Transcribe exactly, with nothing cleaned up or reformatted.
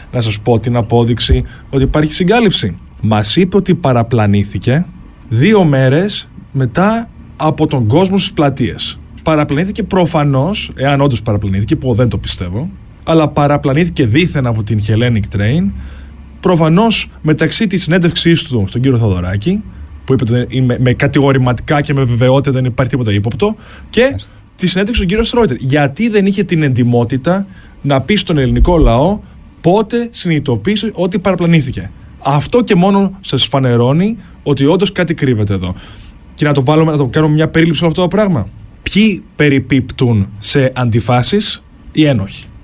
να σας πω την απόδειξη ότι υπάρχει συγκάλυψη. Μας είπε ότι παραπλανήθηκε δύο μέρες μετά από τον κόσμο στις πλατείες. Παραπλανήθηκε προφανώς, εάν όντως παραπλανήθηκε, που δεν το πιστεύω, αλλά παραπλανήθηκε δήθεν από την Hellenic Train, προφανώς μεταξύ της συνέντευξής του στον κύριο Θοδωράκη, που είπε ότι με, με κατηγορηματικά και με βεβαιότητα δεν υπάρχει τίποτα ύποπτο, και Άς. τη συνέντευξη στον κύριο Στρόιτερ. Γιατί δεν είχε την εντιμότητα να πει στον ελληνικό λαό πότε συνειδητοποίησε ότι παραπλανήθηκε. Αυτό και μόνο σας φανερώνει ότι όντως κάτι κρύβεται εδώ. Και να το, βάλουμε, να το κάνουμε μια περίληψη όλο αυτό το πράγμα. Ποιοι περιπίπτουν σε αντιφάσεις, οι ένοχοι.